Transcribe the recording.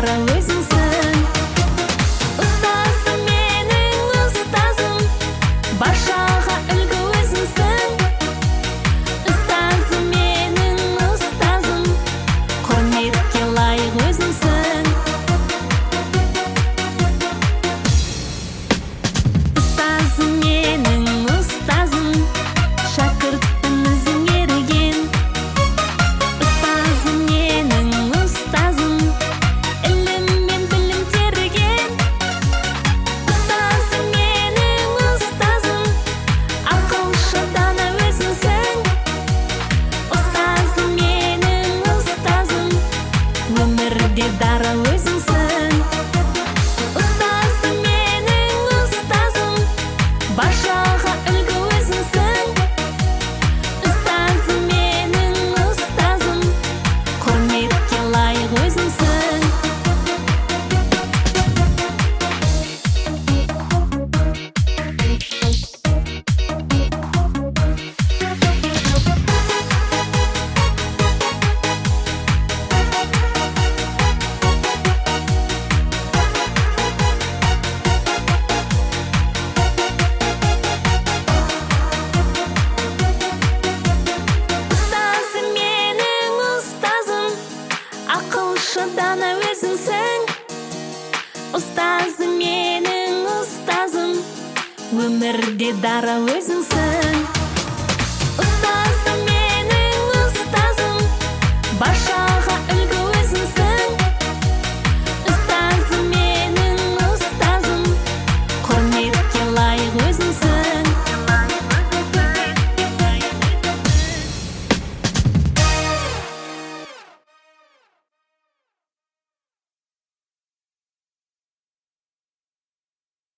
дара өзіңсің. Ұстазым менің ұстазым, баршаға үлгі өзіңсің. Ұстазым менің ұстазым, құрметке лайық өзіңсің. Ұстазым менің ұстазым, шәкіртпін өзің ерген. Ұстазым менің ұстазым, ілім мен білім терген. Ұстазым менің ұстазым, ақылшы дана өзіңсің. Ұстазым менің ұстазым, өмірде дара өзіңсің. Ұстазым менің ұстазым, баршаға үлгі өзіңсің. Ұстазым менің ұстазым, құрметке лайық өзіңсің. Ұстазым менің ұстазым, ақылшы дана өзіңсің. Ұстазым менің ұстазым, өмірде дара өзіңсің.